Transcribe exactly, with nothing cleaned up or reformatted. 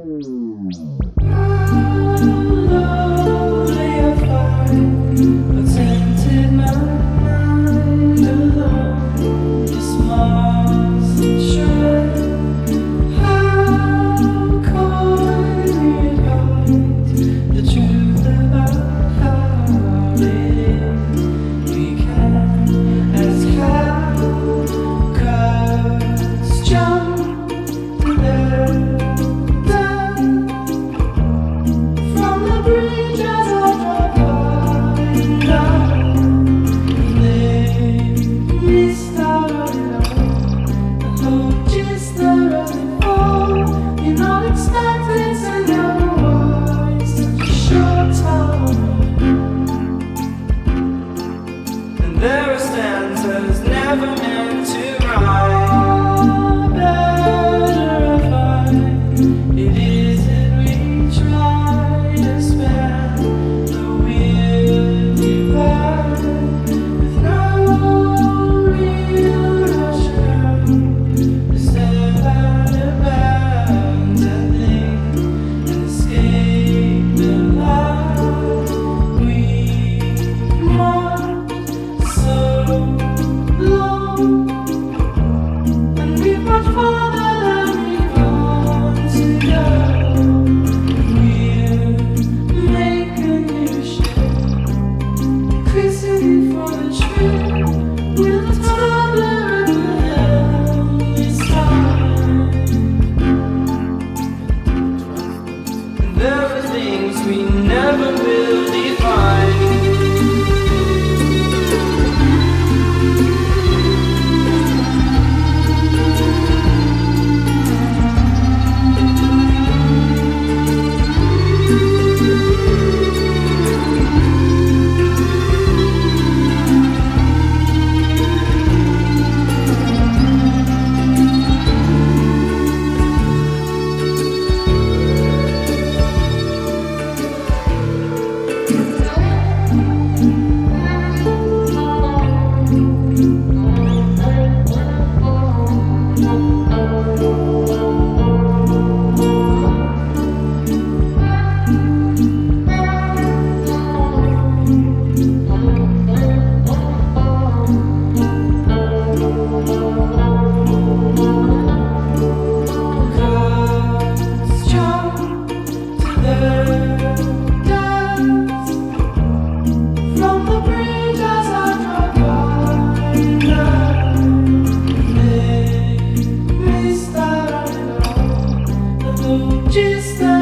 There are stanzas never meant to rhyme. Better if I, it isn't we try to spend the weird divide with no real rush around. Step out of bounds and think and escape the light. We march long, and we've much farther than we want to go. We'll make a new ship, christen for the trip, with a toddler at the helm this time. And there are things we never will define. Just